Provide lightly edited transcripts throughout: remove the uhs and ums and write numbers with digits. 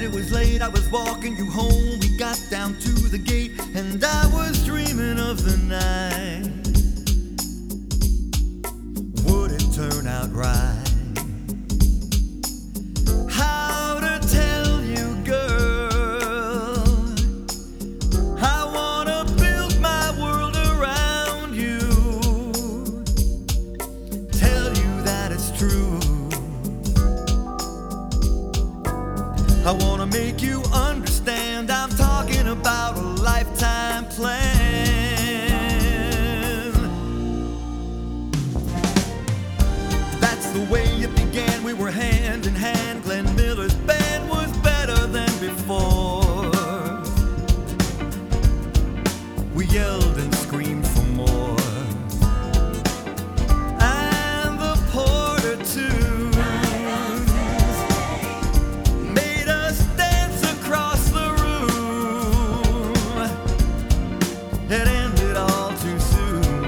it was late, I was walking you home. We got down to the gate, and I was dreaming of the night. Would it turn out right? How to tell you, girl, I wanna build my world around you. Tell you that it's true. I wanna make you understand, I'm talking about a lifetime plan. That's the way it began, we were hand in hand. Glenn Miller's band was better than before. We yelled and screamed for more. And the porter too it ended all too soon.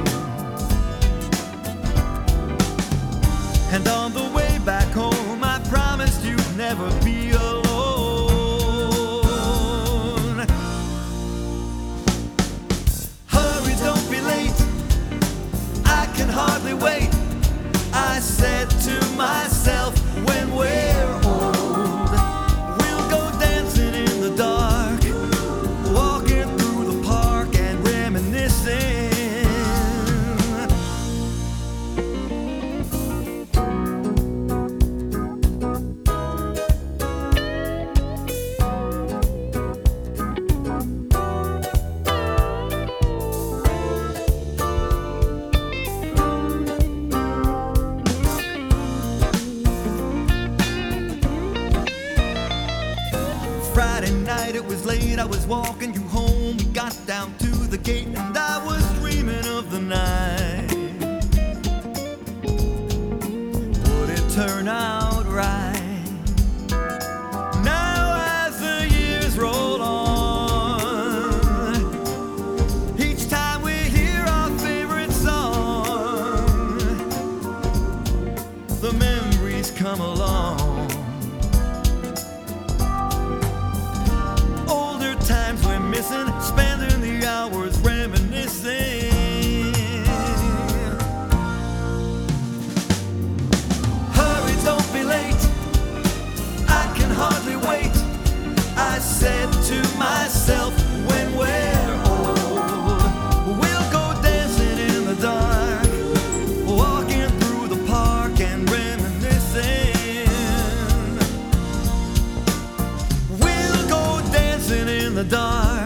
And on the way back home, I promised you'd never be alone. Hurry, don't be late, I can hardly wait, I said to myself. When we're old, we'll go dancing in the dark, walking through the park and reminiscing. Friday night, it was late, I was walking you home. We got down to the gate, and I was dreaming of the night. Would it turn out right? Now as the years roll on, each time we hear our favorite song, the memories come along. Times we're missing, spending the hours reminiscing. Hurry, don't be late, I can hardly wait, I said to myself. When we're old, we'll go dancing in the dark, walking through the park and reminiscing. We'll go dancing in the dark,